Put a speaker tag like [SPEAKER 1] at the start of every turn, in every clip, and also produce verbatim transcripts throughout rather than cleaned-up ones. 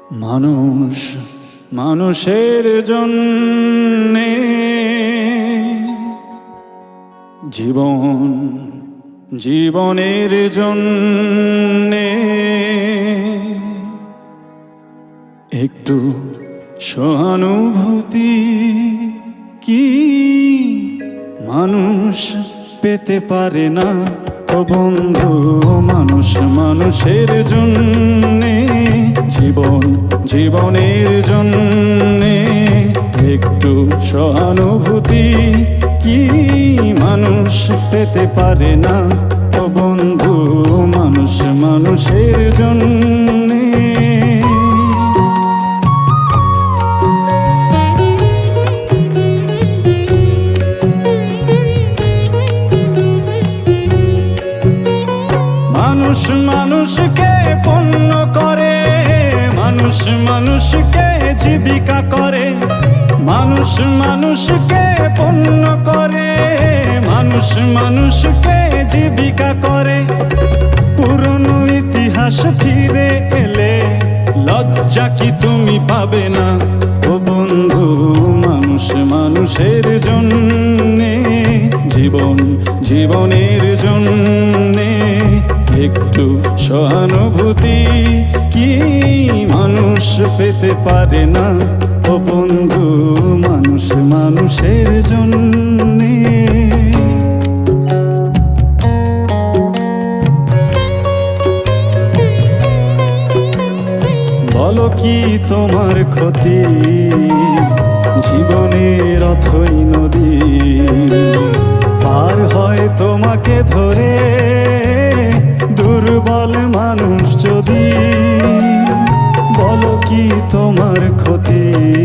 [SPEAKER 1] মানুষ মানুষের জন্যে জীবন জীবনের জন্যে একটু সহানুভূতি কি মানুষ পেতে পারে না ও বন্ধু। মানুষ মানুষের জন্যে জীবন জীবনের জন্যে একটু সহানুভূতি কি মানুষ পেতে পারে না ও বন্ধু। মানুষ মানুষের জন্যে মানুষ মানুষকে পণ্য করে, মানুষ মানুষকে জীবিকা করে, মানুষ মানুষকে পণ্য করে, মানুষ মানুষকে জীবিকা করে। পুরনো ইতিহাস ফিরে এলে লজ্জা কি তুমি পাবে না ও বন্ধু। মানুষ মানুষের জন্যে জীবন জীবনের জন্যে একটু সহানুভূতি কি মানুষ পেতে পারে না ও বন্ধু। মানুষ মানুষের জন্যে বলো কি তোমার ক্ষতি জীবনের অথই নদী পার হয় তোমাকে ধরে দুর্বল মানুষ যদি। বলো কি তোমার ক্ষতি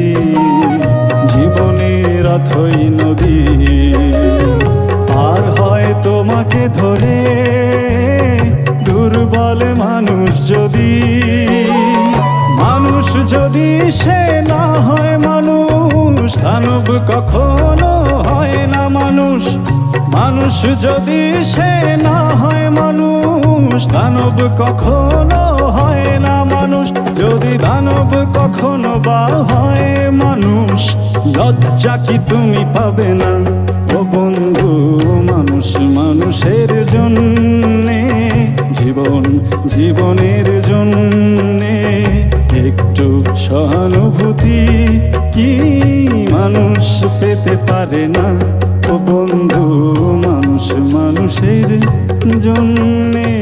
[SPEAKER 1] জীবনের অথই নদী পার হয় তোমাকে ধরে দুর্বল মানুষ যদি। মানুষ যদি সে না হয় মানুষ দানব কখনো হয় না মানুষ। মানুষ যদি সে না হয় মানুষ দানব কখনো হয় না মানুষ। যদি দানব কখনো বা হয় মানুষ লজ্জা কি তুমি পাবে না ও বন্ধু। মানুষ মানুষের জন্যে জীবন জীবনের জন্যে একটু সহানুভূতি কি মানুষ পেতে পারে না ও বন্ধু। মানুষ মানুষের জন্যে